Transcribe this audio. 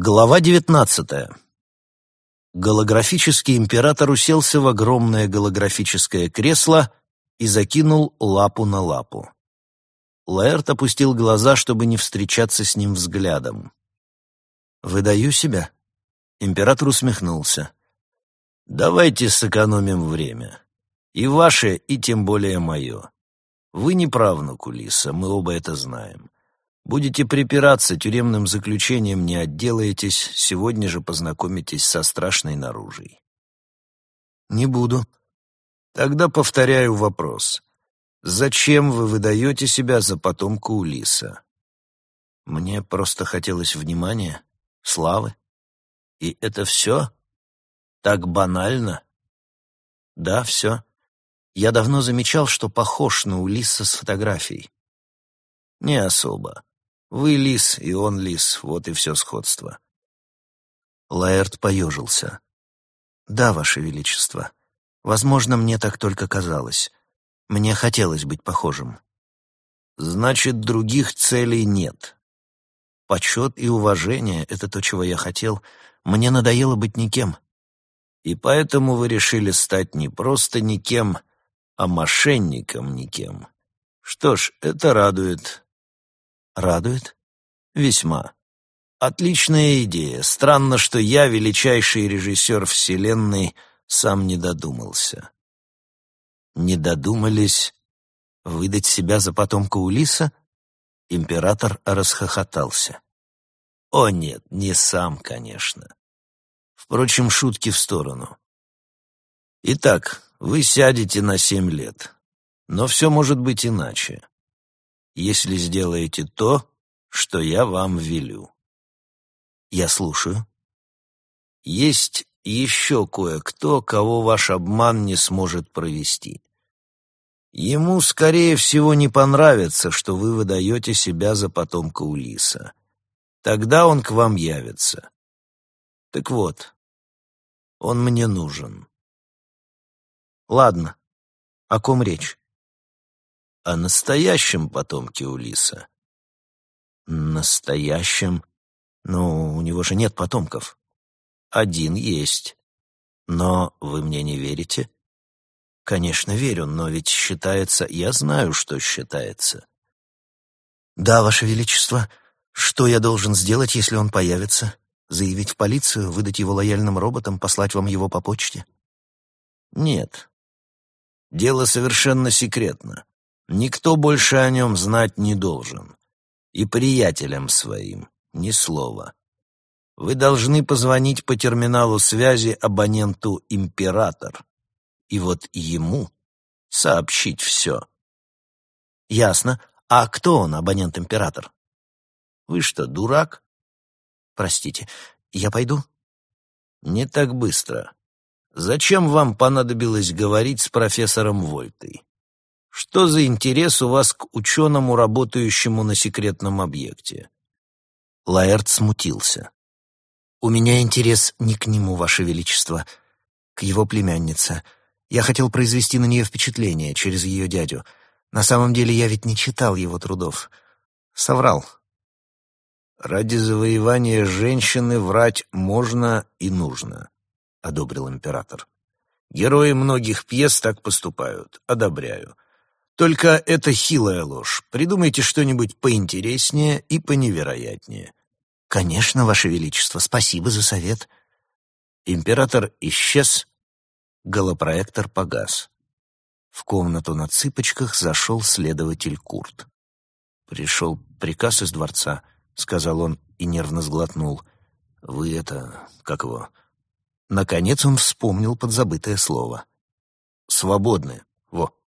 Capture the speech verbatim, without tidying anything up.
Глава девятнадцатая. Голографический император уселся в огромное голографическое кресло и закинул лапу на лапу. Лаэрт опустил глаза, чтобы не встречаться с ним взглядом. «Выдаю себя?» Император усмехнулся. «Давайте сэкономим время. И ваше, и тем более мое. Вы не правнук Улисса, мы оба это знаем. Будете припираться, тюремным заключением не отделаетесь, сегодня же познакомитесь со страшной наружей». «Не буду». «Тогда повторяю вопрос. Зачем вы выдаете себя за потомка Улисса?» «Мне просто хотелось внимания, славы. И это все? Так банально?» «Да, все. Я давно замечал, что похож на Улисса с фотографией». «Не особо. Вы лис, и он лис, вот и все сходство». Лаэрт поежился. «Да, Ваше Величество. Возможно, мне так только казалось. Мне хотелось быть похожим». «Значит, других целей нет. Почет и уважение — это то, чего я хотел. Мне надоело быть никем. И поэтому вы решили стать не просто никем, а мошенником никем. Что ж, это радует». «Радует?» «Весьма. Отличная идея. Странно, что я, величайший режиссер вселенной, сам не додумался». «Не додумались выдать себя за потомка Улисса?» Император расхохотался. «О нет, не сам, конечно. Впрочем, шутки в сторону. Итак, вы сядете на семь лет. Но все может быть иначе, если сделаете то, что я вам велю». «Я слушаю». «Есть еще кое-кто, кого ваш обман не сможет провести. Ему, скорее всего, не понравится, что вы выдаете себя за потомка Улисса. Тогда он к вам явится. Так вот, он мне нужен». «Ладно. О ком речь?» «О настоящем потомке Улисса». «Настоящем? Ну, у него же нет потомков». «Один есть. Но вы мне не верите?» «Конечно, верю, но ведь считается... Я знаю, что считается». «Да, Ваше Величество. Что я должен сделать, если он появится? Заявить в полицию, выдать его лояльным роботам, послать вам его по почте?» «Нет. Дело совершенно секретно. Никто больше о нем знать не должен. И приятелям своим ни слова. Вы должны позвонить по терминалу связи абоненту «Император». И вот ему сообщить все». «Ясно. А кто он, абонент-император?» «Вы что, дурак?» «Простите, я пойду?» «Не так быстро. Зачем вам понадобилось говорить с профессором Вольтой? Что за интерес у вас к ученому, работающему на секретном объекте?» Лаэрт смутился. «У меня интерес не к нему, Ваше Величество, к его племяннице. Я хотел произвести на нее впечатление через ее дядю. На самом деле я ведь не читал его трудов. Соврал». «Ради завоевания женщины врать можно и нужно», — одобрил император. «Герои многих пьес так поступают. Одобряю. Только это хилая ложь. Придумайте что-нибудь поинтереснее и поневероятнее». «Конечно, Ваше Величество, спасибо за совет». Император исчез, голопроектор погас. В комнату на цыпочках зашел следователь Курт. «Пришел приказ из дворца», — сказал он и нервно сглотнул. «Вы это... как его...» Наконец он вспомнил подзабытое слово. «Свободны. Во».